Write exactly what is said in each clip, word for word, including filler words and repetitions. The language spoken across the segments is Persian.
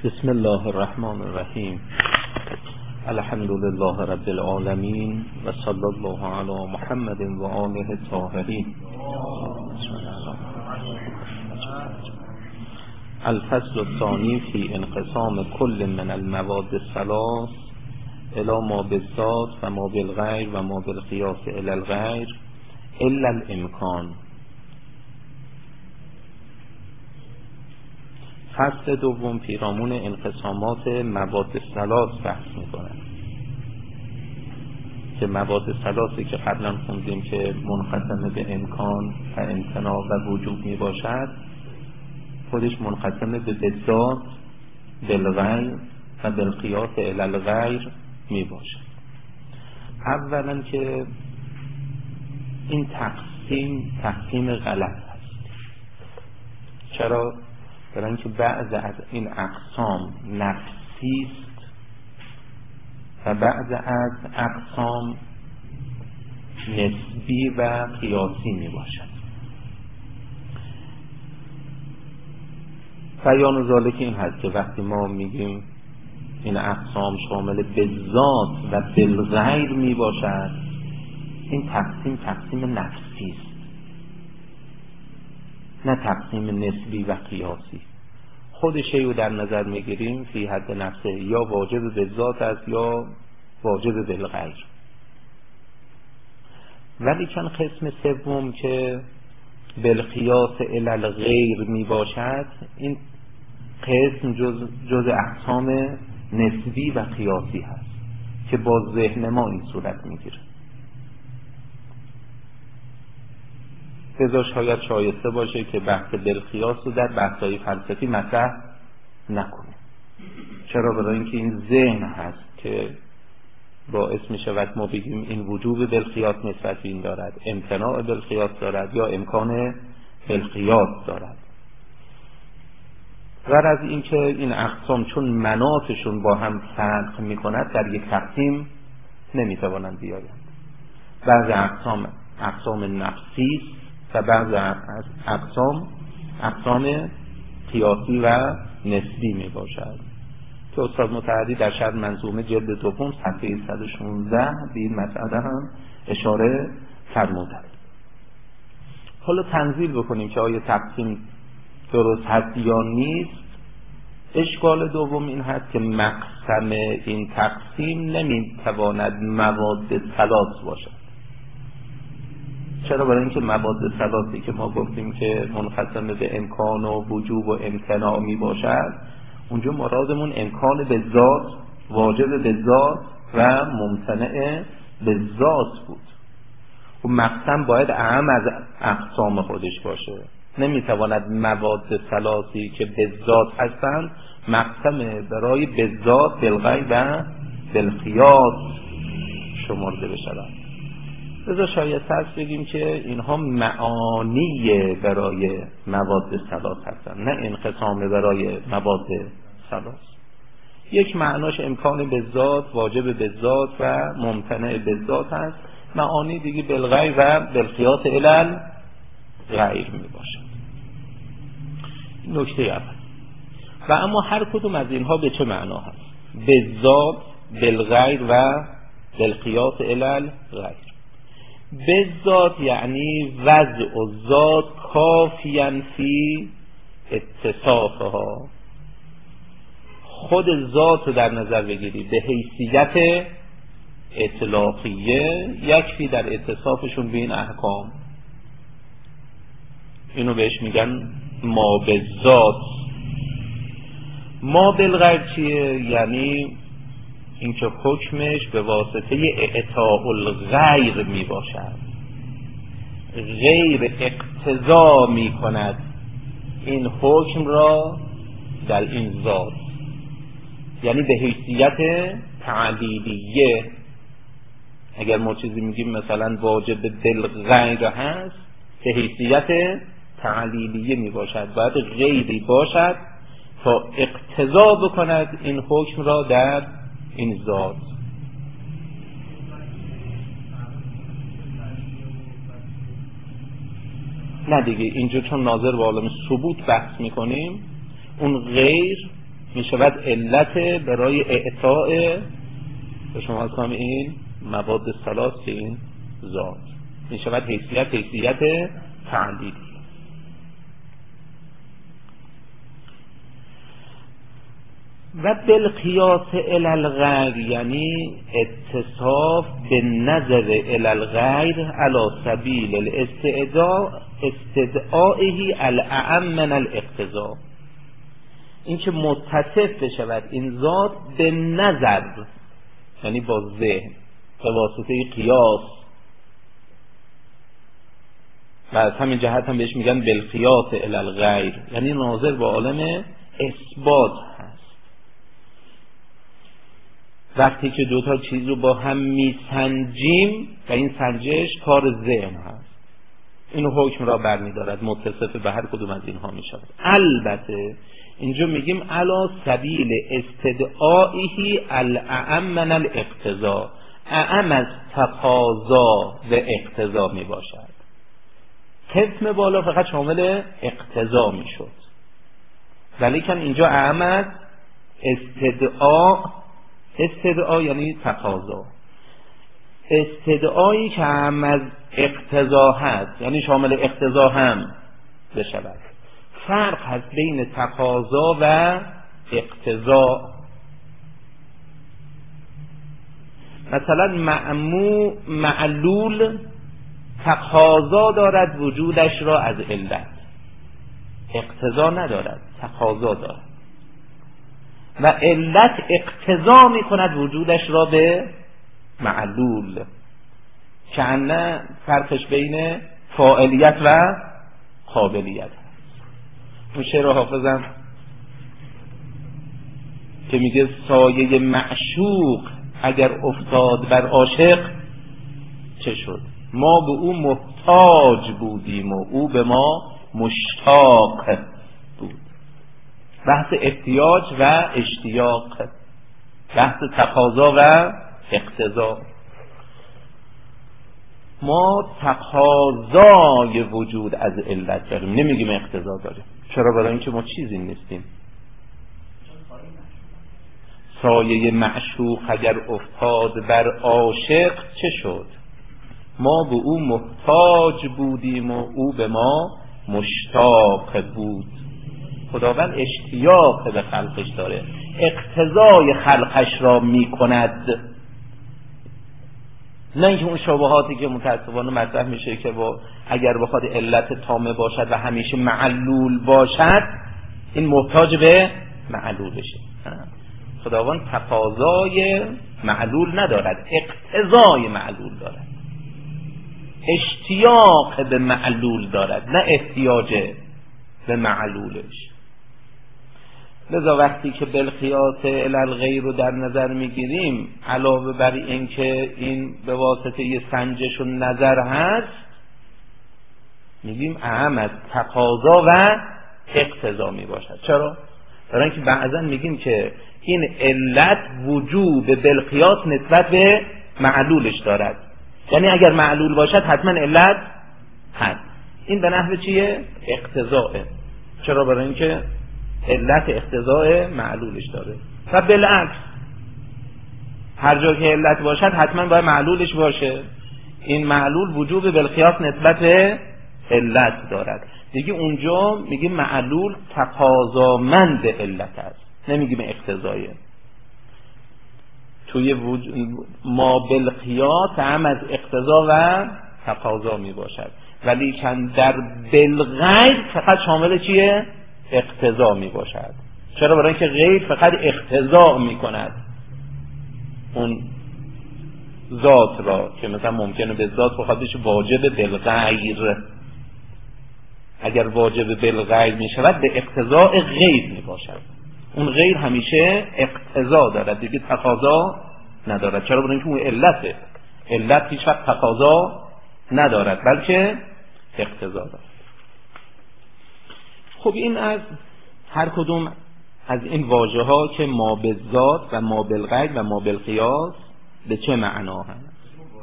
بسم الله الرحمن الرحیم. الحمد لله رب العالمین و صلی الله علی محمد و آله الطاهرین. الفصل الثانی فی انقسام کل من المواد الثلاث الی ما بالذات و ما بالغیر و ما بالقیاس الی الغیر الا الامکان. فصل دوم پیرامون انقسامات مواد ثلاث بحث می‌کنه که مواد ثلاثی که قبلا خوندیم که منقسم به امکان و امتناع و وجود میباشد، خودش منقسم به بالذات، بالغیر و بالقیاس الی الغیر میباشد. اولا که این تقسیم تقسیم غلط است. چرا؟ برای اینکه بعض از این اقسام نفسی است و بعض از اقسام نسبی و قیاسی می باشد. بیان ذالک این هست که وقتی ما میگیم این اقسام شامل بالذات و بالغیر می باشد، این تقسیم تقسیم نفسی است، نه تقسیم نسبی و قیاسی. خود شیء رو در نظر میگیریم فی حد نفسه، یا واجب بالذات است یا واجب بالغیر. ولی چون قسم سوم که بالقیاس الی الغیر می باشد، این قسم جز, جز اقسام نسبی و قیاسی هست که با ذهن ما این صورت میگیره. لذا شاید شایسته باشه که بحث بالقیاس رو در بحث‌های فلسفی مطرح نکنه. چرا؟ برای اینکه این ذهن هست که باعث می شود ما بگیم این وجوب بالقیاس نسبت به این دارد، امتناع بالقیاس دارد یا امکان بالقیاس دارد. غرض این که این اقسام چون مناطشون با هم فرق می کند در یک تقسیم نمی توانند بیایند. بعض اقسام اقسام نفسی و بعض از اقسام اقسام قیاسی و نسبی می باشد که استاد متحدی در شرح منظومه جلد دوم صفحه صد و شانزده به این مسئله هم اشاره فرمودند. حالا تنزیل بکنیم که آیا تقسیم درست هست یا نیست. اشکال دوم این هست که مقسم این تقسیم نمیتواند مواد ثلاث باشد. چرا؟ برای اینکه مواد ثلاثی که ما گفتیم که منقسم به امکان و وجوب و امتناع می باشد، اونجا مرادمون امکان به ذات، واجب به ذات و ممتنع به ذات بود. و مقسم باید اعم از اقسام خودش باشه. نمیتواند مواد ثلاثی که به ذات هستند مقسم برای به ذات، بالغیر و بالقیاس شمرده بشود. لذا شاید هست بگیم که اینها معانی برای مواد ثلاث هستند، نه انقسام برای مواد ثلاث. یک معناش امکان به ذات، واجب به ذات و ممتنع به ذات هست. معانی دیگه بالغیر و بالقیاس الی الغیر می باشد. نکته اول. و اما هر کدوم از اینها به چه معنا هست؟ به ذات، بالغیر و بالقیاس الی الغیر. بالذات یعنی وضع و ذات کافیاً فی اتصافها. خود ذات رو در نظر بگیری به حیثیت اطلاقیه، یکفی در اتصافشون به این احکام. اینو بهش میگن ما بالذات. ما بالغیر چیه؟ یعنی اینکه حکمش به واسطه اعطاء الغیر می باشد، غیر اقتضا می کند این حکم را در این ذات، یعنی به حیثیت تعلیلیه. اگر ما چیزی میگیم مثلا واجب بالغیر هست، به حیثیت تعلیلیه می باشد، باید غیری باشد تا اقتضا بکند این حکم را در این ذات. نه دیگه، اینجا چون ناظر به عالم ثبوت بحث میکنیم، اون غیر می شود علت برای اعطاء به شما سامعین مواد ثلاث این ذات، می شود حیثیت حیثیت تعلیلی. و بالقیاس الی الغیر یعنی اتصاف به نظر الی الغیر علی سبیل الاستدعاء استدعائه الاعم من الاقتضاء، این که متصف بشود این ذات به نظر یعنی با ذهن به واسطه قیاس، و از همین جهت هم بهش میگن بالقیاس الی الغیر یعنی ناظر به عالم اثبات هست. وقتی که دوتا چیز رو با هم میسنجیم و این سنجش کار ذهن هست، اینو حکم را برمیدارد، متصف به هر کدوم از اینها میشود. البته اینجا میگیم علا سبیل استدعائه الاعم من الاقتضاء، اعم از تقاضا و اقتضا میباشد. قسم بالا فقط شامل اقتضا میشد، ولیکن اینجا اعم از استدعا، استدعا یعنی تقاضا، استدعایی که هم از اقتضا هست یعنی شامل اقتضا هم بشود. فرق هست بین تقاضا و اقتضا. مثلا معمو معلول تقاضا دارد وجودش را از علت، اقتضا ندارد، تقاضا دارد، و علت اقتضا می کند وجودش را به معلول، که انه فرقش بین فاعلیت و قابلیت هست. اون شعر حافظم که میگه سایه معشوق اگر افتاد بر عاشق چه شد، ما به او محتاج بودیم و او به ما مشتاق بود. بحث احتیاج و اشتیاق، بحث تقاضا و اقتضا. ما تقاضای وجود از علت داریم، نمیگیم اقتضا داریم. چرا؟ برای اینکه ما چیزی نیستیم. سایه معشوق اگر افتاد بر عاشق چه شد، ما به او محتاج بودیم و او به ما مشتاق بود. خداوند اشتیاق به خلقش داره، اقتضای خلقش را می کند، نه اینکه اون شبهاتی که متاسفانه مطرح میشه که با اگر بخواد علت تامه باشد و همیشه معلول باشد این محتاج به معلول بشه. خداوند تقاضای معلول ندارد، اقتضای معلول دارد، اشتیاق به معلول دارد، نه احتیاج به معلولش. لذا وقتی که بالقیاس الی الغیر رو در نظر میگیریم، علاوه بر این که این به واسطه یه سنجش و نظر هست، میگیم اهم از تقاضا و اقتضا میباشد. چرا؟ برای اینکه بعضا میگیم که این علت وجوب بالقیاس نسبت به معلولش دارد، یعنی اگر معلول باشد حتما علت هست. این به نحو چیه؟ اقتضاء. چرا؟ برای اینکه علت اقتضاء معلولش داره. و بالعکس هر جا که علت باشد حتما باید معلولش باشه. این معلول وجوب بالقیاس نسبت به علت دارد. دیگه اونجا میگیم معلول تقاضامند علت است، نمیگیم اقتضایه. توی وج... ما بالقیاس هم از اقتضا و تقاضا می باشد، ولی کن در بالغیر فقط شامل چیه؟ اقتضا می باشد. چرا؟ برای اینکه غیر فقط اقتضا می کند اون ذات را، که مثلا ممکنه به ذات بخواد بشه واجب بالغیر. اگر واجب بالغیر می شود به اقتضاء غیر می باشد. اون غیر همیشه اقتضا دارد، دیگه تقاضا ندارد. چرا؟ برای اینکه اون علته. علت هیچ وقت تقاضا ندارد بلکه اقتضا دارد. خب این از هر کدوم از این واژه ها که ما بالذات و ما بالغیر و ما بالقیاس به چه معنا هست؟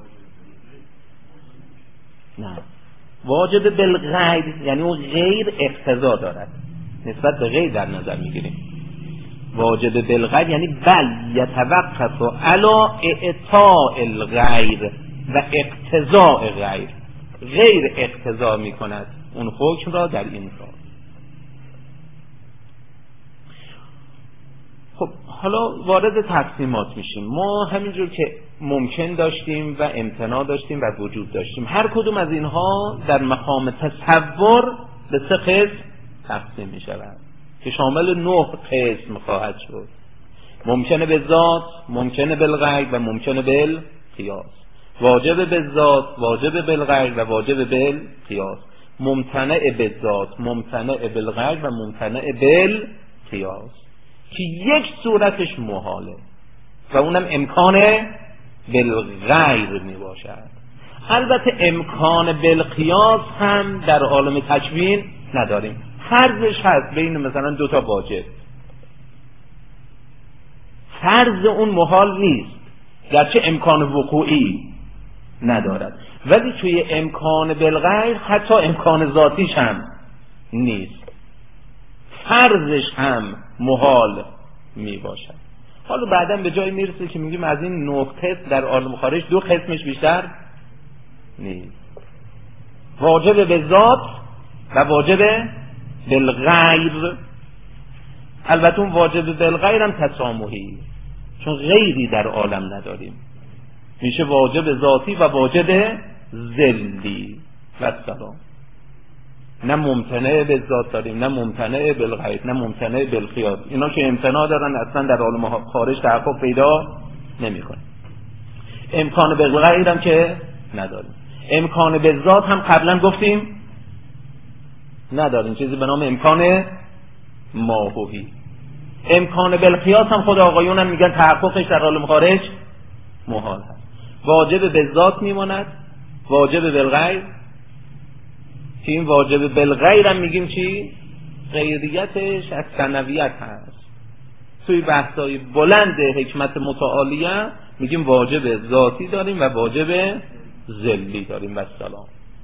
نه، واجب بالغیر یعنی اون غیر اقتضا دارد، نسبت به غیر در نظر میگیریم. واجب بالغیر یعنی بل یتوقف علی اعطاء الغیر و اقتضاء غیر، غیر اقتضا می کند اون حکم را در این کار. خب حالا وارد تقسیمات میشیم. ما همینجور که ممکن داشتیم و امتناع داشتیم و وجود داشتیم، هر کدوم از اینها در مقام تصور به سه قسم تقسیم می شود که شامل نه قسم خواهد شد: ممکنه به ذات، ممکنه بالغیر و ممکنه بالقیاس. واجب به ذات، واجب بالغیر و واجب بالقیاس. ممتنع به ذات، ممتنع بالغیر و ممتنع بالقیاس که یک صورتش محاله و اونم امکان بالغیر می باشد. البته امکان بالقیاس هم در عالم تکوین نداریم. فرضش هست بین مثلا دو تا واجب، فرض اون محال نیست گرچه امکان وقوعی ندارد، ولی توی امکان بالغیر حتی امکان ذاتیش هم نیست، فرضش هم محال می باشد. حالا بعداً به جای میرسه که میگیم از این نه قسم در عالم خارج دو قسمش بیشتر نیست: واجب به ذات و واجب بالغیر. البته اون واجب بالغیر هم تسامحی، چون غیری در عالم نداریم، میشه واجب ذاتی و واجب ذلی و سلام. نه ممتنع به ذات داریم، نه ممتنع بالغیر، نه ممتنع بالقیاس. اینا که امتناع دارن اصلا در عالم خارج تحقق پیدا نمیکنه. امکان بالغیر هم که نداریم. امکان به ذات هم قبلا گفتیم نداریم، چیزی به نام امکان ماهوی. امکان بالقیاس هم خود آقایون هم میگن تحققش در عالم خارج محال هست. واجب به ذات میماند، واجب بالغیر که این واجب بالغیر هم میگیم چی؟ غیریتش از ثنویت هست. توی بحثای بلند حکمت متعالیه میگیم واجب ذاتی داریم و واجب ذلی داریم و سلام.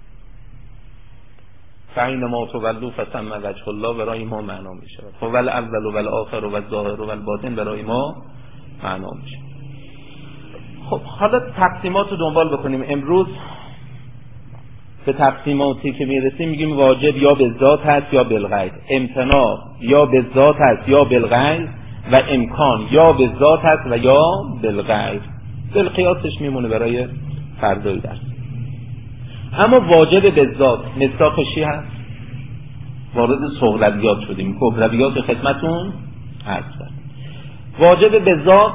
فینما تولوا فثم وجه الله برای ما معنا میشه. هو الاول و الاخر و الظاهر و الباطن برای ما معنا میشه. خب حالا تقسیمات رو دنبال بکنیم. امروز به تقسیماتی که میرسیم میگیم واجب یا به ذات هست یا بالغیر، امتناع یا به ذات هست یا بالغیر و امکان یا به ذات هست و یا بالغیر. بالقیاسش میمونه برای فردای درس. اما واجب به ذات مصداقش چی هست؟ وارد صغرویات شدیم، کبرویات خدمتون عرض کردم. واجب به ذات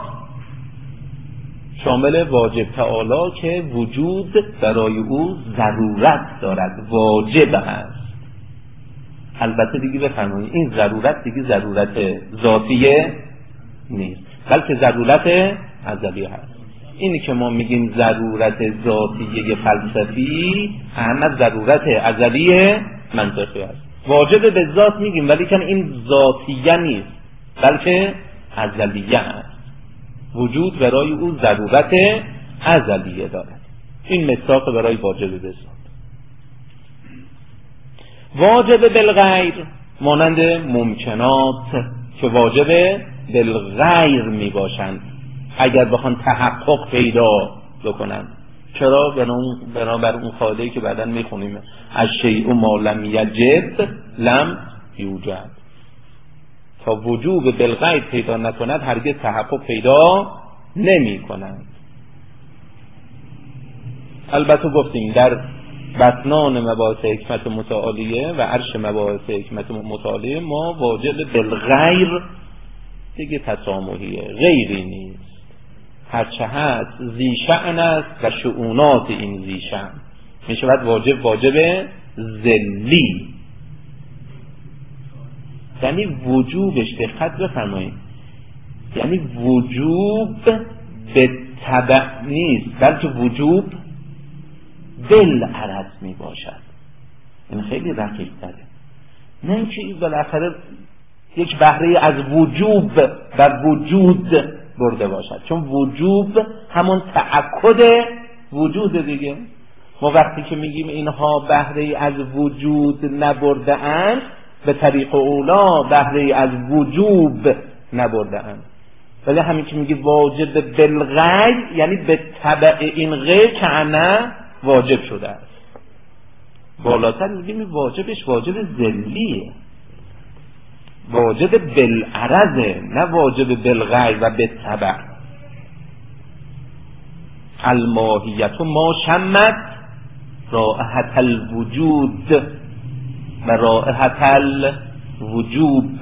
شامل واجب تعالی که وجود برای او ضرورت دارد، واجب هست. البته دیگه بفرمایید این ضرورت دیگه ضرورت ذاتیه نیست، بلکه ضرورت ازلی هست. اینی که ما میگیم ضرورت ذاتیه فلسفی هم ضرورت ازلی منطقی هست. واجب به ذات میگیم ولی که این ذاتیه نیست بلکه ازلیه هست. وجود برای او ضرورت ازلیه دارد. این مصداق برای واجب به ذات. واجب بالغیر مانند ممکنات که واجب بالغیر می باشند اگر بخوان تحقق پیدا بکنن. چرا؟ بنابر اون قاعده‌ای که بعداً میخونیم از شیء ما لم یجب لم یوجد. تا وجوب بالغیر پیدا نکند هرگز تحقق پیدا نمی کند. البته گفتیم در بطنان مباحث حکمت متعالیه و عرش مباحث حکمت متعالیه ما واجب بالغیر دیگه تسامحیه، غیری نیست. هرچه هست ذی شأن است و شؤونات این ذی شأن می شود واجب واجب ذلی. یعنی وجوبش دقت بفرمایید، یعنی وجوب به تبع نیست بلکه وجوب بالعرض می باشد. این خیلی رقیق تره. نه اینکه بالاخره یک بهره از وجوب و وجود برده باشد، چون وجوب همون تأکد وجود دیگه. ما وقتی که میگیم اینها بهره از وجود نبرده اند به طریق اولا بهره از وجوب نبرده‌اند. ولی همین که میگه واجب بالغیر یعنی به تبع این غیر که نه واجب شده است. بالاتر میگیم این واجبش واجب ذلیه، واجب بالعرضه، نه واجب بالغیر و به تبع. الماهیت ما شمت رائحت الوجود و رائحت الوجوب.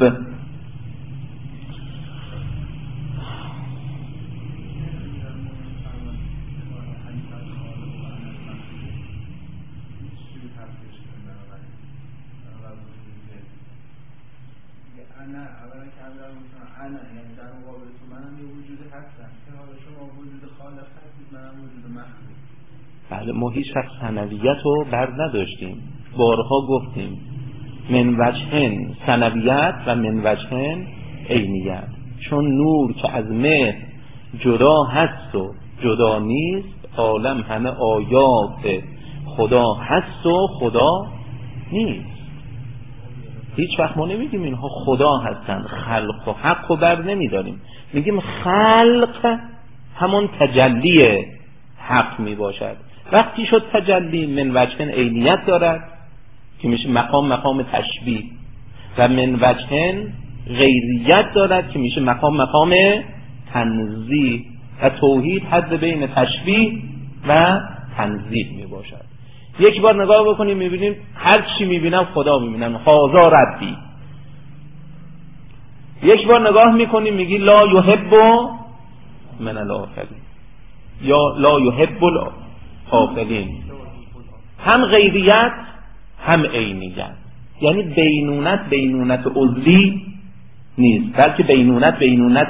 بله ما هیچ وقت ثنویت رو بر نداشتیم، بارها گفتیم من وجهن ثنویت و من وجهن عینیت، چون نور که از مه جدا هست و جدا نیست، عالم همه آیات خدا هست و خدا نیست. هیچ وقت ما نمیگیم اینها خدا هستن، خلق و حق رو بر نمیداریم، میگیم خلق همون تجلی حق می باشد. وقتی شد تجلی من وجهن عینیت دارد که میشه مقام مقام تشبیه و من وجهن غیریت دارد که میشه مقام مقام تنزیه و توحید حد بین تشبیه و تنزیه می باشد. یک بار نگاه بکنیم میبینیم هر چی میبینم خدا میبینم، هازا ردی. یک بار نگاه میکنیم میگی لا یحب من الآخرین یا لا یحب الآخرین، هم غیریت هم عینیت، یعنی بینونت بینونت عضوی نیست بلکه بینونت بینونت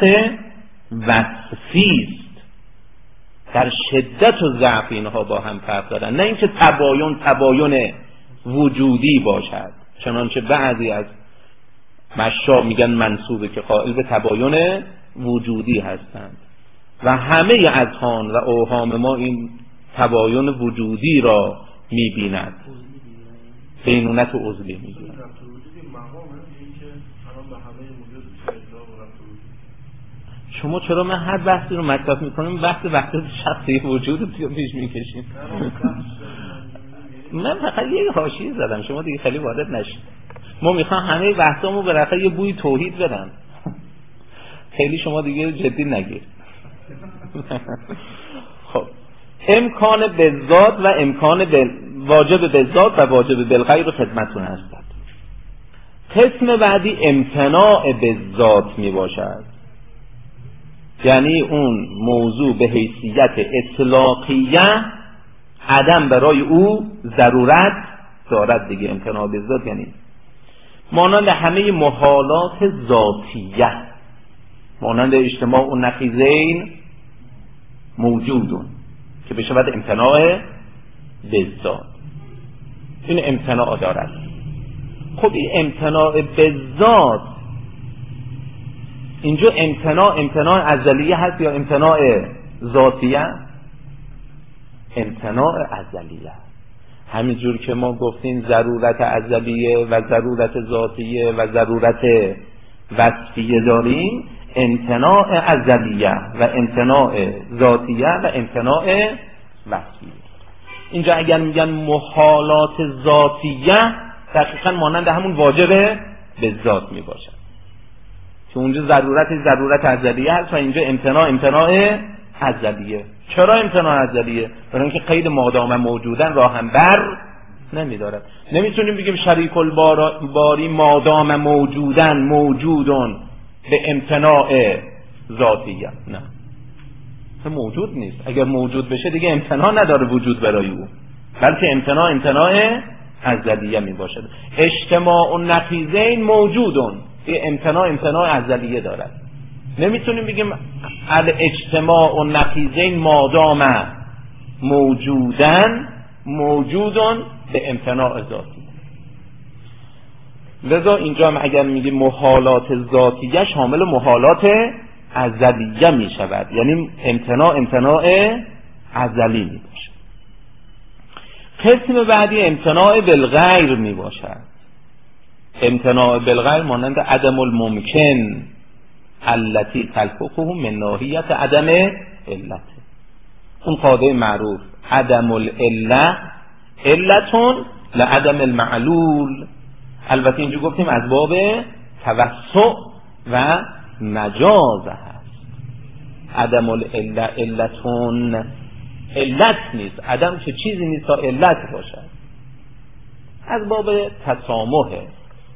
وصفی است. در شدت و ضعف اینها با هم فرق دارن، نه اینکه تباین تباین وجودی باشد چنانچه بعضی از مشا میگن منسوبه که قائل به تباین وجودی هستند و همه اذهان و اوهام ما این تباین وجودی را میبیند، بینونت و عضوی میبیند. شما چرا من هر بحثی رو مطرح میکنم بحث بحث شخصی وجود رو پیش میکشیم؟ من فقط یه حاشیه زدم، شما دیگه خیلی وارد نشید. ما میخوام همه بحثامو به رفع یه بوی توحید بدن، خیلی شما دیگه جدی نگیر. خب امکان بالذات و امکان بل... واجب بالذات و واجب بالغیر رو خدمتتون هستند. قسم بعدی امتناع بالذات می باشد، یعنی اون موضوع به حیثیت اطلاقیه عدم برای او ضرورت دارد دیگه. امتناع بالذات یعنی مانند همه محالات ذاتیه، مانند اجتماع و نقیضین موجودون که بشه بعد امتناع بالذات، این امتناع دارد. خب این امتناع بالذات اینجا امتناع امتناع ازلیه هست یا امتناع ذاتیه؟ امتناع ازلیه. همینجور که ما گفتیم ضرورت ازلیه و ضرورت ذاتیه و ضرورت وصفیه داریم، امتناع ازلیه و امتناع ذاتیه و امتناع وصفیه. اینجا اگر میگن محالات ذاتیه دقیقا مانند همون واجب به ذات می باشد که اونجا ضرورت ضرورت ازلیه هست و اینجا امتناع امتناع ازلیه. چرا امتناع ازلیه؟ برای اینکه قید مادام موجودن راه هم بر نمیدارد. نمیتونیم بگیم شریک الباری مادام موجودن موجودون به امتناع ذاتیه، نه موجود نیست. اگر موجود بشه دیگه امتناع نداره وجود برای او، بلکه امتناع امتناع ازلیه می باشد. اجتماع و نقیضین موجودون، این امتناع امتناع ازلیه دارد. نمیتونیم بگیم الاجتماع و نقیضین مادام موجودن موجودون به امتناع ذاتی. لذا اینجا هم اگر میگیم محالات ذاتیه شامل محالات ازلیه می شود، یعنی امتناع امتناع ازلی می باشد. قسم بعدی امتناع بالغیر می باشد. امتناع بالغیر مانند عدم الممکن التي تلفقه من ناحیت عدم علت. اون قاعده معروف عدم العله علتون لعدم المعلول. البته اینجا گفتیم از باب توسع و مجاز هست. عدم العله علتون علت نیست، عدم که چیزی نیست تا علت باشد، از باب تسامحه.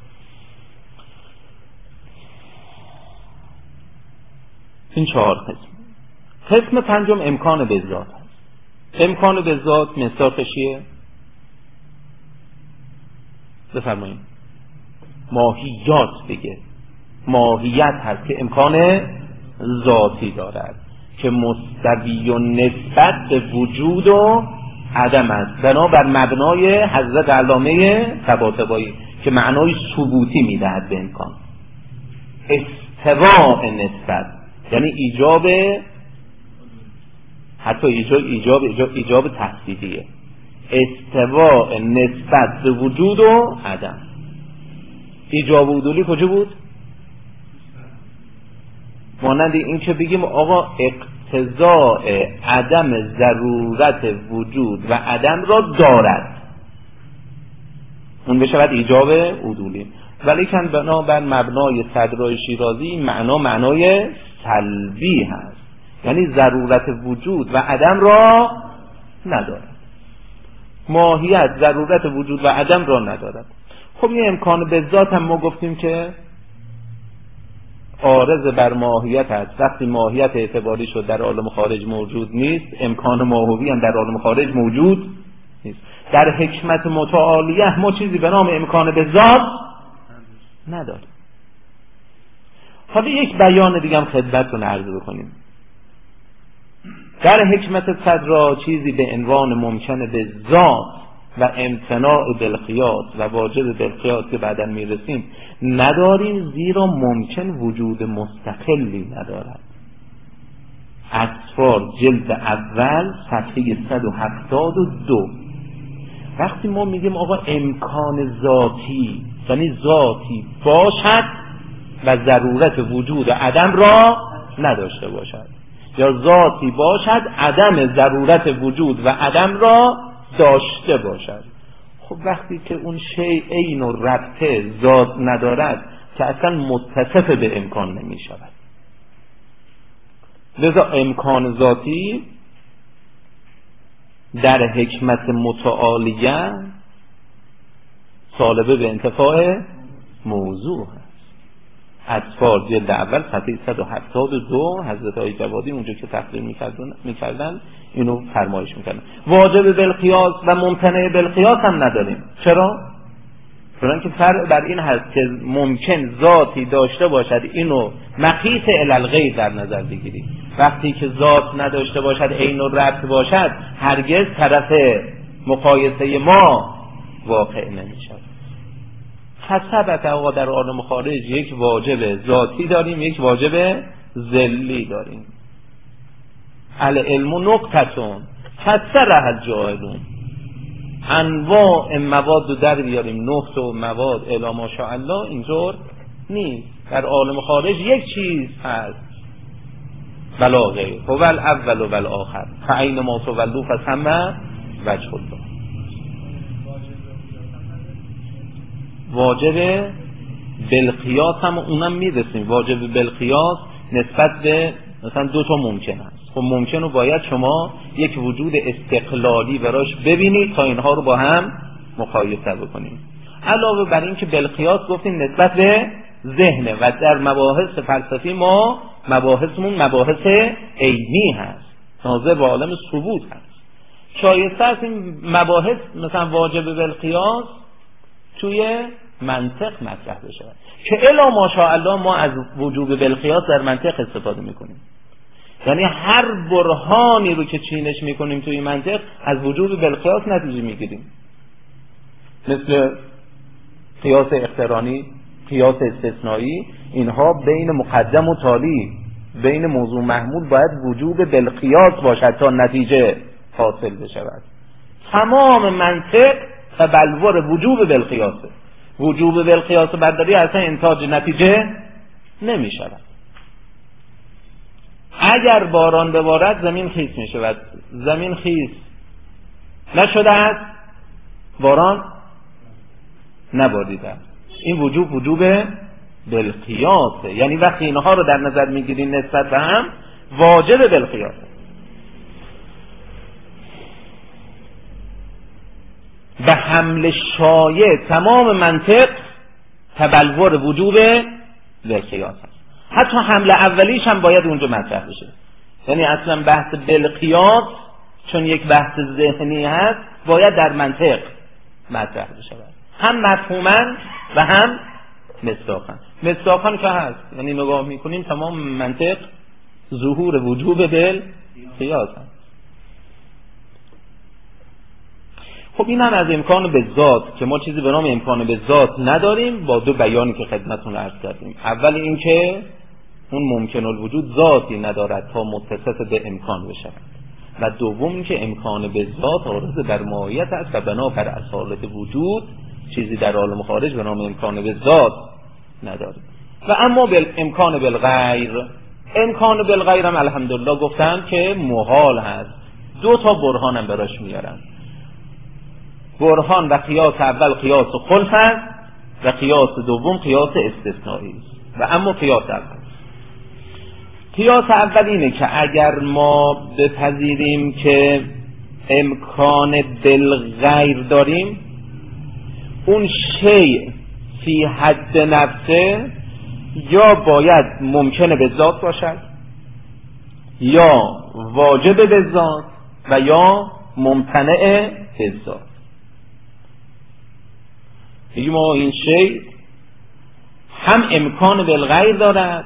این چهار قسم. قسم پنجم امکان به ذات هست. امکان به ذات مصداقش چیه؟ بفرمایید. ماهیات بگه، ماهیت هست که امکان ذاتی دارد که مستوی و نسبت به وجود و عدم است، بنابر مبنای حضرت علامه طباطبایی که معنای ثبوتی میدهد به امکان. استواء نسبت یعنی ایجاب، حتی ایجاب ایجاب ایجاب, ایجاب تحصیلیه. استواء نسبت به وجود و عدم. ایجاب و عدولی کجا بود؟ مانند این که بگیم آقا اقتضاء عدم ضرورت وجود و عدم را دارد، اون بشود ایجاب عدولی. ولی کن بنابر مبنای صدرای شیرازی این معنا معنای سلبی هست، یعنی ضرورت وجود و عدم را ندارد. ماهیت ضرورت وجود و عدم را ندارد. خب این امکان به ذات هم ما گفتیم که عارض بر ماهیت است. وقتی ماهیت اعتباری شد در عالم خارج موجود نیست، امکان ماهوی هم در عالم خارج موجود نیست. در حکمت متعالیه ما چیزی به نام امکان به ذات نداریم. حالا یک بیان دیگه هم خدمتتون عرض بکنیم. در حکمت صدرا چیزی به عنوان ممکن به ذات و امتناع بالقیاس و واجب بالقیاس که بعداً میرسیم نداریم، زیرا ممکن وجود مستقلی ندارد. اطفار جلد اول صفحه صد و هفتاد و دو. وقتی ما میگیم آقا امکان ذاتی یعنی ذاتی باشد و ضرورت وجود و عدم را نداشته باشد، یا ذاتی باشد عدم ضرورت وجود و عدم را داشته باشد. خب وقتی که اون شیء عین و ربطه ذات ندارد که اصلا متصف به امکان نمی شود. لذا امکان ذاتی در حکمت متعالیه طالبه به انتفاع موضوع هست. اطفال جلد اول صفحه صد و هفتاد و دو حضرت آقای جوادی اونجا که تقریر میکردن, میکردن اینو فرمایش میکردن. واجب بالقیاس و ممتنع بالقیاس هم نداریم. چرا؟ چون که فرق بر این هست که ممکن ذاتی داشته باشد، اینو مقیس الی الغیر در نظر بگیرید. وقتی که ذات نداشته باشد، عین و ربط باشد، هرگز طرف مقایسه ما واقع نمیشود. حسبت آقا در عالم خارج یک واجب ذاتی داریم، یک واجب ذلی داریم. العلم نقطتون فسرها الجاهلون. انواع مواد در بیاریم، نقط و مواد الی ما شاء الله، اینطور نیست. در عالم خارج یک چیز هست بلا غیر، هو الاول و الاخر، فاینما تولوا فثم وجه الله. واجب بالقیاس هم اونم میرسیم. واجب بالقیاس نسبت به مثلا دو تا ممکن است. خب ممکن رو باید شما یک وجود استقلالی براش ببینید تا اینها رو با هم مقایسه بکنید. علاوه بر این که بالقیاس گفتیم نسبت به ذهنه و در مباحث فلسفی ما مباحثمون مباحث عینی هست، ناظر به عالم ثبوت هست. شایسته است این مباحث مثلا واجب بالقیاس توی منطق مطرح بشه که الا ماشاءالله ما از وجوب بالقیاس در منطق استفاده میکنیم. یعنی هر برهانی رو که چینش میکنیم توی منطق از وجوب بالقیاس نتیجه میگیریم، مثل قیاس اقترانی، قیاس استثنایی. اینها بین مقدم و تالی، بین موضوع محمول باید وجوب بالقیاس باشد تا نتیجه حاصل بشود. تمام منطق و بلور وجوب بالقیاسه. وجوب بالقیاس برداری اصلا انتاج نتیجه نمی شود. اگر باران ببارد زمین خیس می شود. زمین خیس نشده است، باران نباریده. این وجوب وجوب بالقیاسه، یعنی وقتی اینها رو در نظر میگیرین نسبت به هم واجب بالقیاسه. به حمل شایع تمام منطق تبلور وجوب بالقیاس است. حتی حمل اولیش هم باید اونجا مطرح بشه. یعنی اصلا بحث بالقیاس چون یک بحث ذهنی هست باید در منطق مطرح بشه، هم مفهوما و هم مصداقا. مصداقا که هست، یعنی نگاه میکنیم تمام منطق ظهور وجوب بالقیاس هست. خب این هم از امکان به ذات که ما چیزی به نام امکان به ذات نداریم، با دو بیانی که خدمتتون عرض کردیم. اول این که اون ممکن الوجود ذاتی ندارد تا متصف به امکان بشود، و دوم این که امکان به ذات عارض بر ماهیت است و بنا بر اصالت وجود چیزی در عالم خارج به نام امکان به ذات نداریم. و اما بل امکان بالغیر، امکان بالغیر هم الحمدلله گفتن که محال هست. دو تا برهان هم براش میارن. برهان و قیاس اول قیاس خلف است و قیاس دوم قیاس استثنایی است. و اما قیاس اول قیاس اول اینه که اگر ما بپذیریم که امکان بالغیر داریم، اون شیء فی حد نفسه یا باید ممکنه به ذات باشد یا واجب به ذات و یا ممتنع به ذات. بگیم ما این شیء هم امکان بالغیر دارد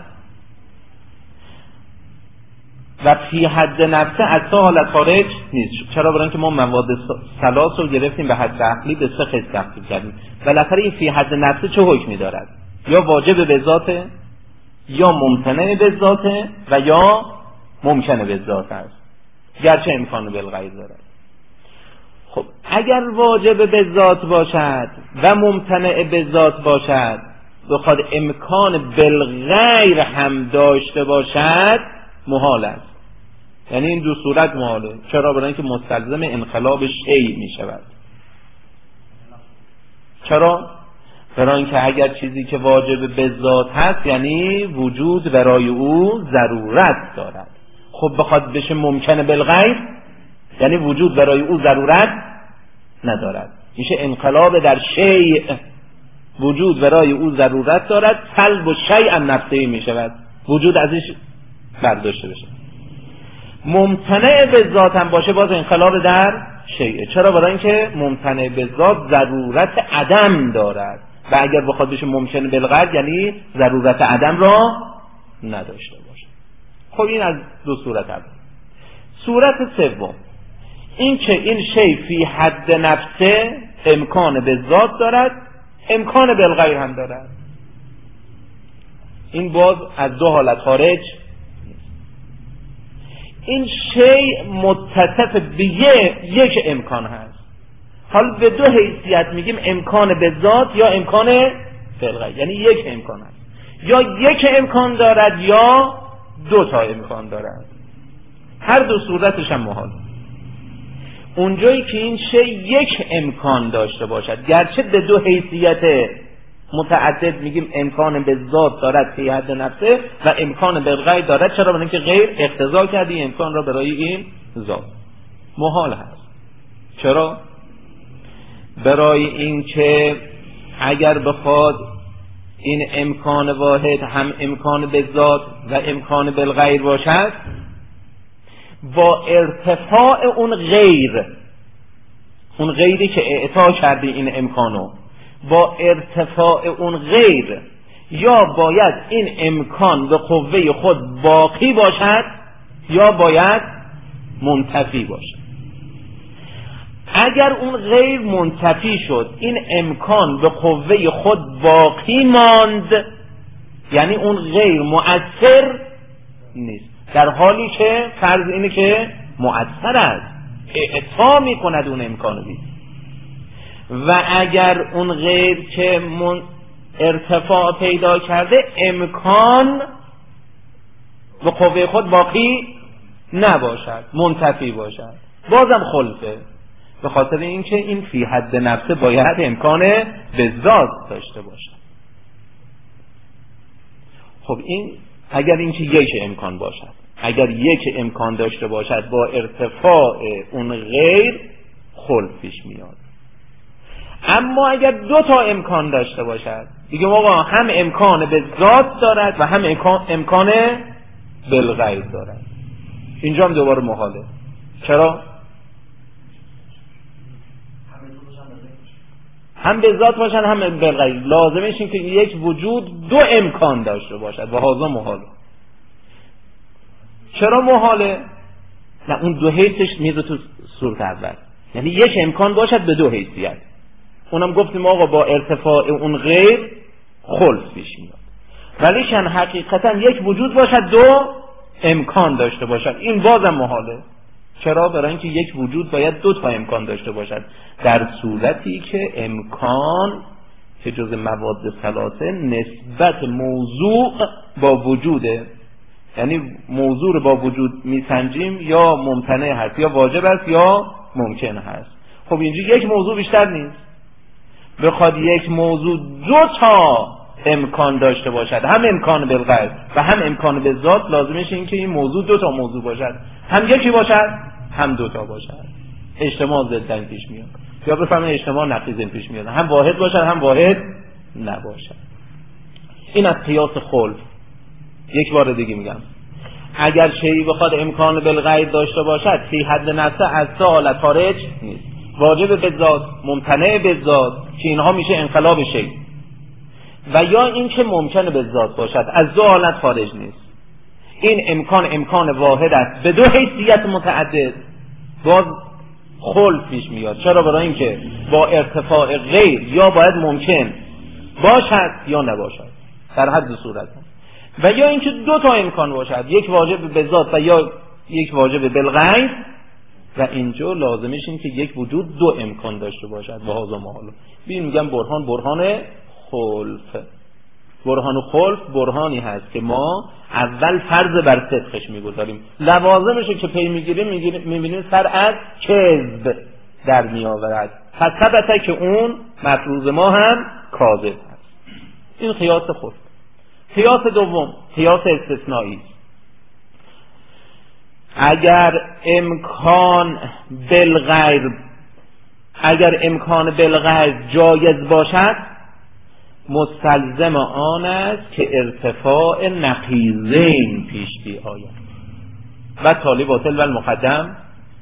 و فی حد نفسه از سه حالت خارج نیست. چرا؟ برای اینکه ما مواد ثلاث رو گرفتیم به حد عقلی، به سه قسم تقسیم کردیم. بالاخره این فی حد نفسه چه حکمی دارد؟ یا واجب به ذاته یا ممتنع به ذاته و یا ممکنه به ذات است، گرچه امکان بالغیر دارد. خب اگر واجب به ذات باشد و ممتنع به ذات باشد، بخواد امکان بالغیر هم داشته باشد، محال است. یعنی این دو صورت محاله. چرا؟ برای اینکه مستلزم انقلاب شیء می شود. چرا؟ برای اینکه اگر چیزی که واجب به ذات هست یعنی وجود برای او ضرورت دارد. خب بخواد بشه ممکن بالغیر یعنی وجود برای او ضرورت ندارد، میشه انقلاب در شیء. وجود برای او ضرورت دارد، سلب و شیء نفسه می شود، وجود ازش برداشته بشه. ممتنع به ذات هم باشه باز انقلاب در شیء. چرا؟ برای اینکه ممتنع به ذات ضرورت عدم دارد و اگر بخواد بشه ممکن بالغیر یعنی ضرورت عدم را نداشته باشه. خب این از دو صورت اول. صورت سوم این که این شیء فی حد نفسه امکان به ذات دارد، امکان بالغیر هم دارد. این باز از دو حالت خارج. این شیء متصف به یک امکان هست. حالا به دو حیثیت میگیم امکان به ذات یا امکان بالغیر، یعنی یک امکان هست، یا یک امکان دارد یا دو تا امکان دارد. هر دو صورتش هم محال. اونجایی که این شیء یک امکان داشته باشد، گرچه به دو حیثیت متعدد میگیم امکان به ذات دارد فی حد نفسه و امکان بالغیر دارد. چرا؟ برای اینکه غیر اقتضا کرده این امکان را برای این ذات. محال هست. چرا؟ برای اینکه اگر بخواد این امکان واحد هم امکان به ذات و امکان بالغیر باشد، با ارتفاع اون غیر، اون غیری که اعطا کرده این امکانو، با ارتفاع اون غیر یا باید این امکان به قوه خود باقی باشد یا باید منتفی باشد. اگر اون غیر منتفی شد، این امکان به قوه خود باقی ماند، یعنی اون غیر مؤثر نیست، در حالی که فرض اینه که مؤثر است، اعطا می کند اون امکانو دید. و اگر اون غیر که من ارتفاع پیدا کرده، امکان و قوه خود باقی نباشد، منتفی باشد، بازم خلفه. به خاطر اینکه این فی حد نفسه باید امکان بذات داشته باشد. خب این اگر اینکه یک امکان باشد، اگر یک امکان داشته باشد با ارتفاع اون غیر خلف پیش میاد. اما اگر دو تا امکان داشته باشد، دیگه آقا هم امکان به ذات دارد و هم امکان امکان بالغیر دارد، اینجا هم دوباره محاله. چرا؟ هم به ذات باشن هم بالغیر. لازمش این که یک وجود دو امکان داشته باشد و هذا محاله. چرا محاله؟ نه اون دو حیثش میره تو صورت اول، یعنی یک امکان باشد به دو حیثیت. اونم گفتیم آقا با ارتفاع اون غیر خلف پیش میاد. ولیکن حقیقتا یک وجود باشد دو امکان داشته باشد، این بازم محاله. چرا؟ برای اینکه یک وجود باید دو تا امکان داشته باشد، در صورتی که امکان که جز مواد ثلاثه نسبت موضوع با وجوده، یعنی موضوع رو با وجود میسنجیم، یا ممتنع هست یا واجب است یا ممکن هست. خب اینجا یک موضوع بیشتر نیست، بخواد یک موضوع دو تا امکان داشته باشد، هم امکان بالغیب و هم امکان به ذات، لازمش این که این موضوع دو تا موضوع باشد، هم یکی باشد هم دو تا باشد. اجتماع ضدن پیش میاد، یا بفهمه اجتماع نقیض پیش میاد، هم واحد باشد هم واحد نباشد. این از قیاس خلف. یک بار دیگه میگم، اگر شیئی بخواد امکان بالغیب داشته باشد، فی حد نفسه از سه حالت خارج نیست، واجب به ذات، ممتنع به ذات که اینها میشه انقلاب شیء، و یا این که ممکن به ذات باشد، از دو حالت خارج نیست. این امکان امکان واحد است به دو حیثیت متعدد، باز خلف پیش میاد. چرا؟ برای اینکه با ارتفاع غیر یا باید ممکن باشد یا نباشد در حد صورت، و یا اینکه دو تا امکان باشد، یک واجب به ذات و یا یک واجب بالغیب، و اینجا لازمش این که یک وجود دو امکان داشته باشد و هذا محال. ببین میگم برهان برهان خلف. برهان خلف برهانی هست که ما اول فرض بر صدقش میگذاریم، لوازمش که پی میگیریم میبینیم سر از کذب در میآورد، پس ثبته که اون مفروض ما هم کاذب هست. این قیاس خلف. قیاس دوم قیاس استثنایی. اگر امکان بالغیر اگر امکان بالغیر جایز باشد، مستلزم آن است که ارتفاع نقیضین پیش بیاید و تالی باطل و المقدم.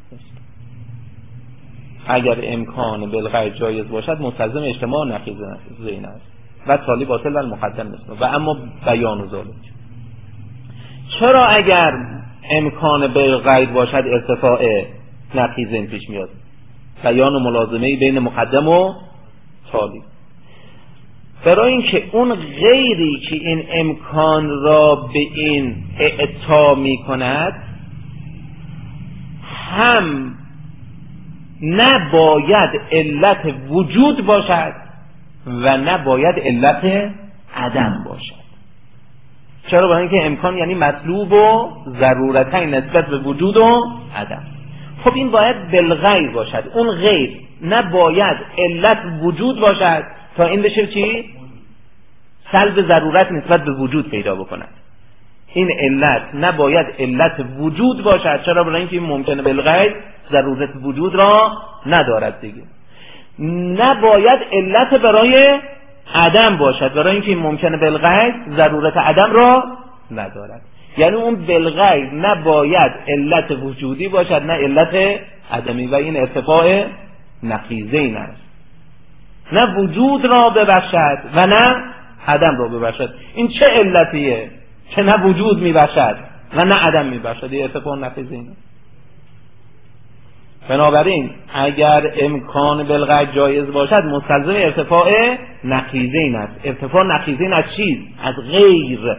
اگر امکان بالغیر جایز باشد، مستلزم اجتماع نقیضین است و تالی باطل و المقدم است. و اما بیان و ذالک، چرا اگر امکان بالغیر باشد ارتفاع نقیضین پیش میاد؟ بیان و ملازمه بین مقدم و تالی. برای اینکه اون غیری که این امکان را به این اعطا می کند، هم نباید علت وجود باشد و نباید علت عدم باشد. چرا؟ برای اینکه امکان یعنی مطلوب و ضرورتین نسبت به وجود و عدم. خب این باید بالغیر باشد، اون غیر نباید علت وجود باشد تا این بشه چی؟ سلب ضرورت نسبت به وجود پیدا بکند. این علت نباید علت وجود باشد. چرا؟ برای اینکه این ممکنه بالغیر ضرورت وجود را ندارد دیگه. نباید علت برای عدم باشد، برای اینکه این ممکنه بالغیر ضرورت عدم را ندارد. یعنی اون بالغیر نباید علت وجودی باشد نه علت عدمی، و این ارتفاع نقیضین است. نه وجود را ببخشد و نه عدم را ببخشد. این چه علتیه که نه وجود میبخشد و نه عدم میبخشد؟ این ارتفاع نقیضین است. بنابراین اگر امکان بالغیب جایز باشد، مستلزم ارتفاع نقیضین است. ارتفاع نقیضین از چیز؟ از غیر.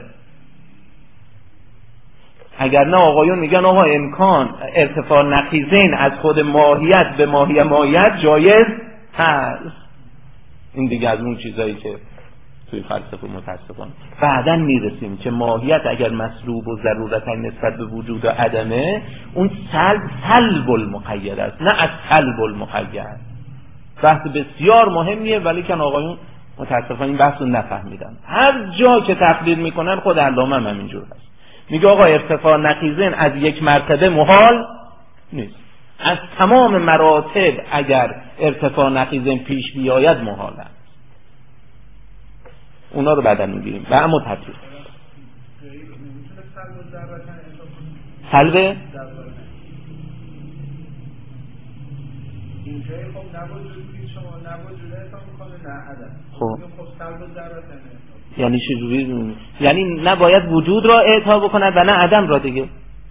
اگر نه آقایون میگن آقا امکان ارتفاع نقیضین از خود ماهیت به ماهیت ماهیت جایز هست. این دیگه از اون چیزایی که توی فلسفه متاسفانه. بعداً میرسیم که ماهیت اگر مسلوب و ضرورت نسبت به وجود و عدمه، اون سلب سلب المقید است نه از سلب المقید. بحث بسیار مهمیه ولی که آقایون متاسفانه این بحث رو نفهمیدن. هر جا که تقریر میکنن خود علامه هم همینجور هست، میگه آقا ارتفاع نقیضین از یک مرتبه محال نیست، از تمام مراتب اگر ارتفاع نقیضین پیش بیاید محال است. اونا رو بعدا میگیریم و اما تطبیق سلب اینجایی خب نوجودی شما نوجوده احسان میکنه نه عدم. خب خب سلب ضرورت یعنی چه جوری؟ یعنی نباید وجود را اعطا بکند و نه عدم را دیگه.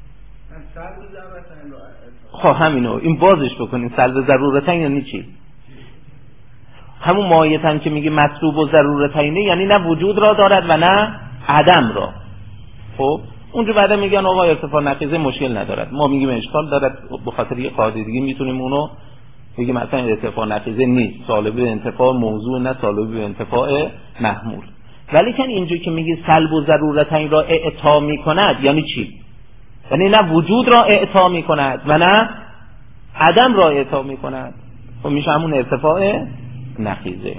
خب همینو این بازش بکنیم. سلب ضرورتین یعنی چی؟ همون ماهیتن که میگه مطلوب و ضرورتینه، یعنی نه وجود را دارد و نه عدم را. خب اونجا بعدا میگن آقا ارتفاع نقیضه مشکل ندارد، ما میگیم اشکال دارد، به خاطر یه قاعده دیگه میتونیم اونو بگیم مثلا ارتفاع نقیضه نیست، سالب انتفاع موضوع نه سالب انتفاع محمول. ولی که اینجا که میگه سلب و ضرورتین را اعطا میکند یعنی چی؟ یعنی نه وجود را اعطا میکند و نه عدم را اعطا میکند. خب میشه همون ارتفاع نقیضه.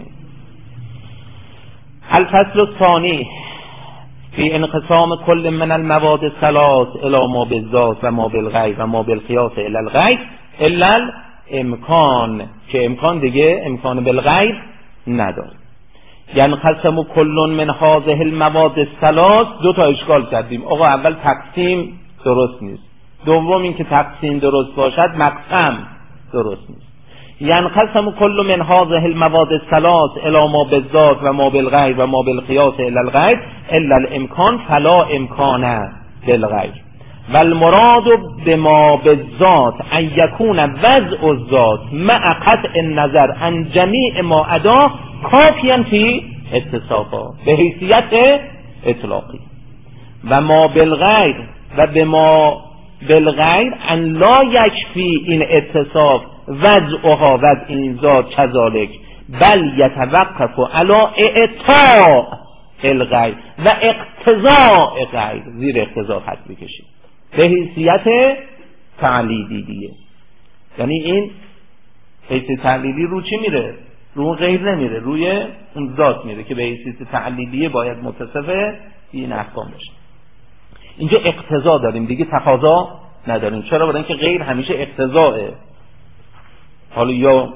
الفصل الثانی فی انقسام کل من المواد الثلاث الی ما بالذات و ما بالغیر و ما بالقیاس الی الغیر الا الامکان، که امکان دیگه امکان بالغیر نداره. یعنی قسم کل من هذه المواد الثلاث. دو تا اشکال کردیم. آقا اول تقسیم درست نیست، دوم این که تقسیم درست باشد مقسم درست نیست. یعنی قسم کل من هذه المواد الثلاث الی ما بالذات و ما بالغیر و ما بالقیاس الی الغیر الا الامکان فلا امکان بالغیر و المراد بما بالذات ان یکون وضع الذات مع قطع النظر عن جمیع ما عدا کافیاً فی اتصافا به حیثیت اطلاقی و ما بالغیر و به ما بالغیر ان لا یکفی این اتصاف وضعها وضع این ذات کذالک بل یتوقف علی اعطاء الغیر و اقتضاء غیر. زیر اقتضاء خط بکشید به حیثیت تعلیلی دیگه. یعنی این حیثیت تعلیلی رو چی میره؟ رو غیر نمیره، روی اون ذات میره که به حیثیت تعلیلیه باید متصف این احکام باشه. اینجا اقتضا داریم دیگه، تقاضا نداریم. چرا؟ برای اینکه غیر همیشه اقتضاءه، حالا یا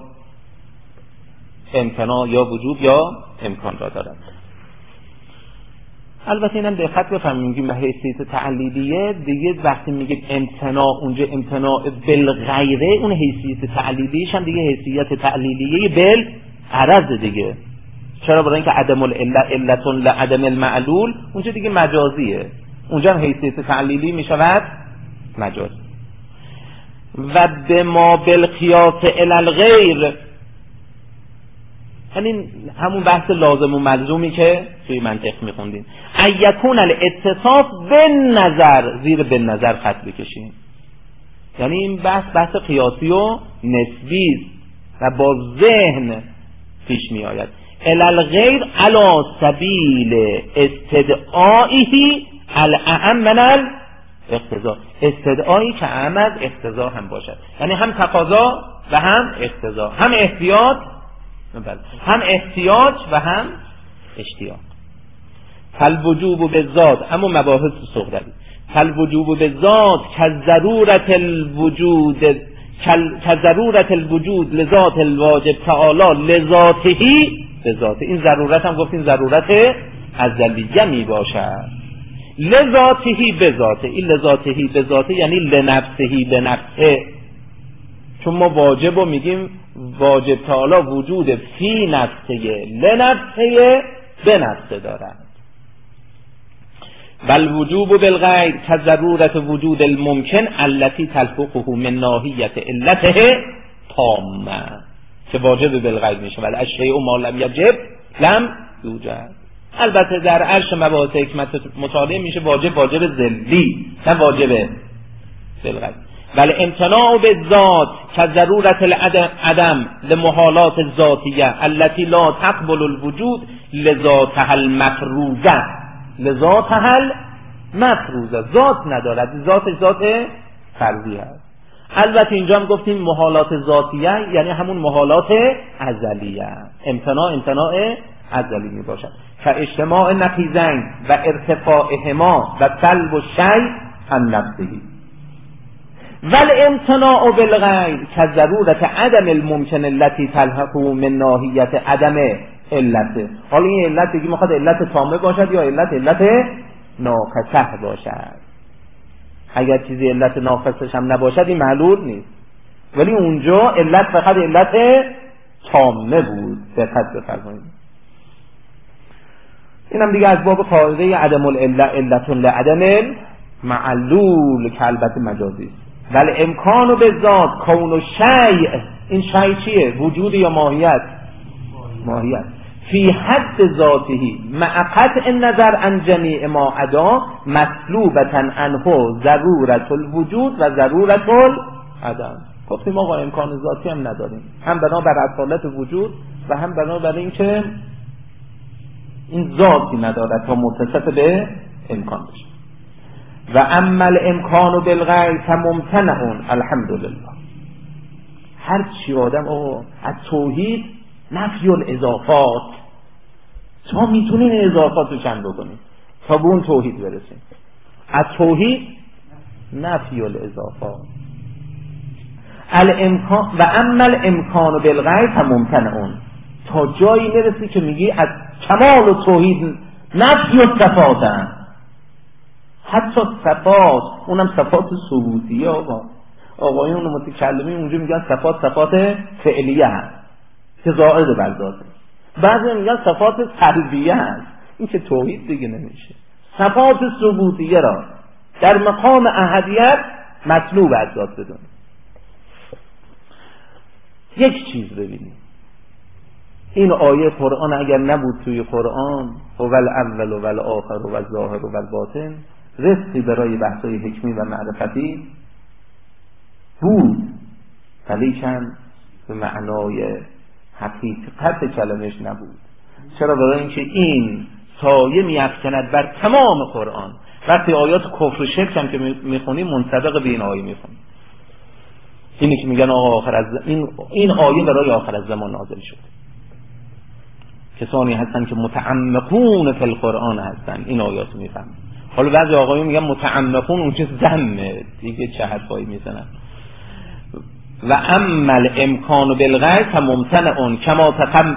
امتناع یا وجود یا امکان را دارد. البته اینم دقت بفهمیم، میگیم به حیثیت تعلیلیه دیگه، وقتی میگه امتناع اونجا امتناع بالغیره، اون حیثیت تعلیلیش هم دیگه حیثیت تعلیلیه بالعرض دیگه. چرا؟ برای اینکه عدم العله علتون لعدم المعلول اونجا دیگه مجازیه، اونجا هم حیثیت تعلیلی میشود مجاز. و به ما بالقیاس الی الغیر، یعنی همون بحث لازم و ملزومی که توی منطق میخوندیم. ایکون الاتصاف بالنظر، زیر بالنظر خط بکشیم. یعنی این بحث بحث قیاسی و نسبی و با ذهن پیش می آید. الی الغیر علی سبیل استدعائه الاعم من الاقتضاء، استدعایی که اعم از اقتضا هم باشد. یعنی هم تقاضا و هم اقتضا، هم احتیاط هم احتیاج و هم اشتیاق. فالوجوب بالذات، اما مباحث صغری، فالوجوب بالذات کضرورت الوجود کضرورت الوجود لذات الواجب تعالی لذاته بذاته. این ضرورت هم گفتیم ضرورت ازلیه می باشد. لذاته بذاته، این لذاته بذاته یعنی لنفسه بنفسه، چون ما واجب رو میگیم واجب تعالی وجود فی نفسه لنفسه بنفسه دارد. بل وجوب بالغیر کضرورت وجود الممکن التي تلحقه من ناحیت علته تامه، که واجب بالغیر میشه. ولی الشیء ما لم یجب لم یوجد. البته در عرش مباحث حکمت مطالعه میشه واجب واجب ذلی، نه واجب بالغیر. بل امتناع بالذات که ضرورت العدم لمحالات ذاتیه التي لا تقبل الوجود لذاتها المفروضه لذاتها المفروضه ذات ندارد، ذاتش ذات فرضی است. البته اینجا هم گفتیم محالات ذاتیه یعنی همون محالات ازلیه، امتناع امتناع ازلی می باشد. فاجتماع نقیضین و ارتفاعهما و سلب الشیء عن نفسه ول امتناع بالغیر که ضرورت عدم الممکن التي تلحق من ناحیت عدم علت. حالا این علت دیگه میخواد علت تامه باشد یا علت علت ناقصه باشد. اگر چیزی علت ناقصش هم نباشد این معلول نیست، ولی اونجا علت فقط علت تامه بود. دقت بفرمایید. اینم دیگه از باب قاعده عدم العله علت لعدم معلول که البته مجازی است. بل امکانو به ذات کون و شیء، این شیء چیه؟ وجود یا ماهیت؟ ماهیت. فی حد ذاته مع قطع نظر عن جمیع ما عدا مطلوبتا عنه ضرورت الوجود و ضرورت العدم. گفتیم آقا امکان ذاتی هم نداریم، هم بنا بر اصالت وجود و هم بنا بر این که این ذاتی ندارد تا متصف به امکان بشه. و اما الامکان بالغیر فممتنع الحمدلله. هر چی آدم آقا از توحید نفی الاضافات، شما میتونین اضافات رو چند بکنید تا به اون توحید برسید. از توحید نفی الاضافات. الامکان و اما الامکان بالغیر فممتنع، تا جایی میرسی که میگی از کمال و توحید نفی و صفاتن، حتی صفات اونم صفات ثبوتیه. آقا آقایون متکلمین اونجا میگن صفات صفات فعلیه هست که زائد بر ذاته، بعضی میگن صفات سلبیه هست، این که توحید دیگه نمیشه. صفات ثبوتیه را در مقام احدیت مطلوب از ذات بدون. یک چیز ببینید، این آیه قرآن اگر نبود توی قرآن و ول اول و ول آخر و ول ظاهر و ول باطن رستی برای بحثای حکمی و معرفتی بود، ولیکن به معنای حقیقت کلمش نبود. چرا؟ برای اینکه این سایه میافکند بر تمام قرآن. وقتی آیات کفر و شرک هم که میخونیم منطبق به این آیه میخونیم. اینی که میگن آقا آخر از این این آیه برای آخر از زمان نازل شد. کسانی هستن که متعمقون فی القرآن هستن، این آیات میفهمن. حالا بعضی آقایون میگن متعمقون اون چیز ذمه دیگه، چه حرفایی میزنن. و اما الامکان بالغیر فممتنع کما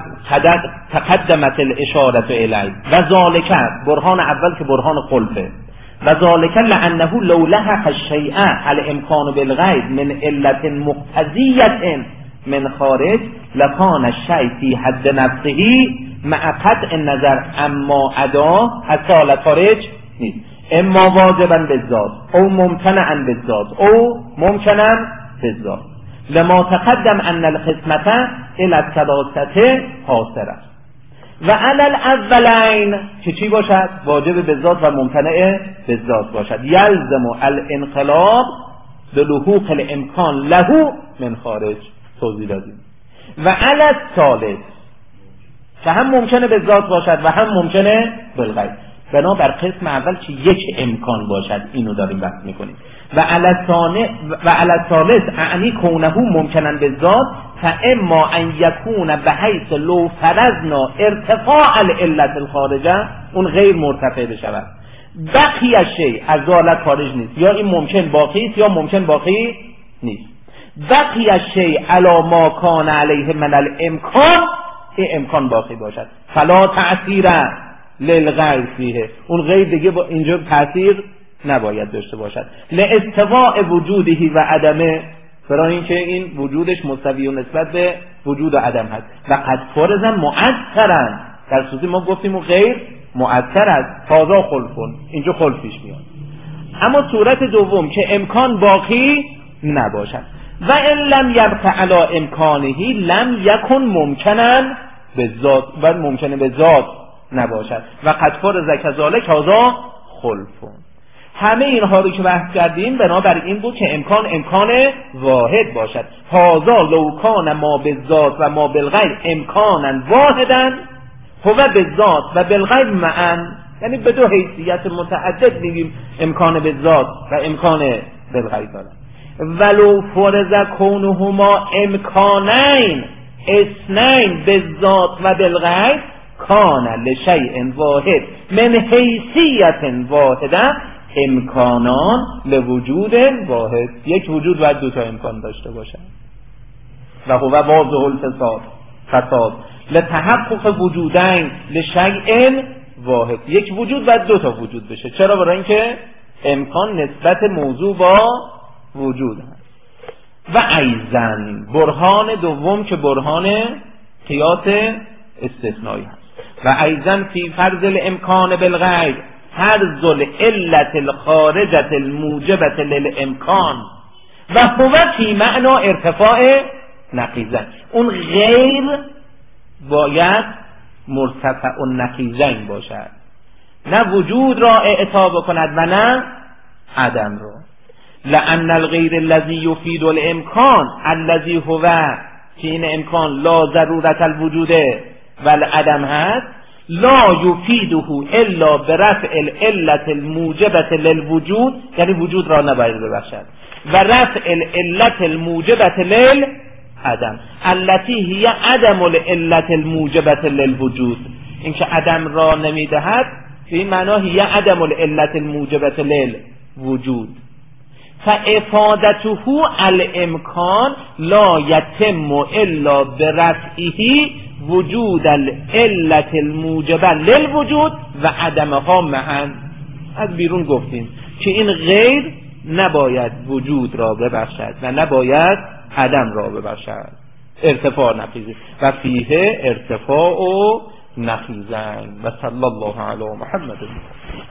تقدمت الاشاره الیه و ذالک، برهان اول که برهان خلفه، و ذالک لانه لو لحق الشیء الامکان بالغیر من علت مقتضیه من خارج لکان الشیء فی حد نفسه مع قطع النظر اما ادا حتی خارج نیست، اما واجبا بالذات او ممتنعا بالذات او ممکنا بالذات لما تقدم ان القسمه الى الثلاثه حاصره. و علی الاولین که چی باشد؟ واجب بالذات و ممتنع بالذات باشد. یلزم الانقلاب بلحوق الامکان له من خارج، توضیح دادیم. و علی الثالث که هم ممکنه بالذات باشد و هم ممکنه بالغیر، بنا بر قسم اول که یک امکان باشد، اینو داریم بحث میکنیم. و علی الثالث اعنی کونه ممکنن بالذات فاما ان یکون بحیث لو فرضنا ارتفاع العلت الخارجه، اون غیر مرتفع بشود. بقیه شیء از ذالک خارج نیست، یا این ممکن باقی است یا ممکن باقی نیست. بقیه شیء علی ما کان علیه من الامکان، این امکان باقی باشد. فلا تأثیر للغیر فیه، اون غیر دیگه با اینجا تأثیر نباید داشته باشد. لاستواء وجوده و عدمه، برای اینکه این وجودش مساوی و نسبت به وجود و عدم هست. و قد فرضاً مؤثرن، در صورتی ما گفتیم اون غیر مؤثر است، تازه خلفون، اینجا خلف پیش میاد. اما صورت دوم که امکان باقی نباشد و ان لم یبق علی امکانه لم یکن ممکنا بالذات، و ممکنه به ذات نباشد. و قد فرض کذالک هذا خلفون. همه اینها رو که بحث کردیم بنابر این بود که امکان امکان واحد باشد. هذا لو کان ما بالذات و ما بالغیر امکانا واحدا هو بالذات و بالغیر معا، یعنی به دو حیثیت متعدد میگیم امکان بالذات و امکان بالغیر دارد. ولو فرض کونهما امکانین اثنین بالذات و بالغیر کان لشیء واحد من حیثیت واحده امکانان لوجود واحد. یک وجود باید دو تا امکان داشته باشد و هو واضح الفساد فساد لتحقق وجودین لشیء واحد. یک وجود باید دو تا وجود بشه. چرا؟ برای اینکه امکان نسبت موضوع با وجود هست. و ایضاً برهان دوم که برهان قیاس استثنایی هست. و ایضاً فی فرض الامکان بالغیر فرض العلت الخارجة الموجبة للامکان و هو فی معنا ارتفاع نقیضین. اون غیر باید مرتفع النقیضین باشد، نه وجود را اعطا بکند و نه عدم را. لأن الغیر الذی یفید الامکان الذی هو که این امکان لا ضرورت الوجود و العدم هست لا یفیده الا برفع العلت الموجبة للوجود، یعنی وجود را نباید ببخشد، و رفع العلت الموجبة للعدم التي هي عدم العلت الموجبة للوجود. این که عدم را نمیدهد به این معنا هي عدم العلت الموجبة للوجود. فافادته الامکان لا یتم الا برفعه وجود العلت الموجبه للوجود و عدمها معا. از بیرون گفتیم که این غیر نباید وجود را ببخشد و نباید عدم را ببخشد. ارتفاع نقیضی و فیه ارتفاع و نقیضین. و صلی الله علی محمد.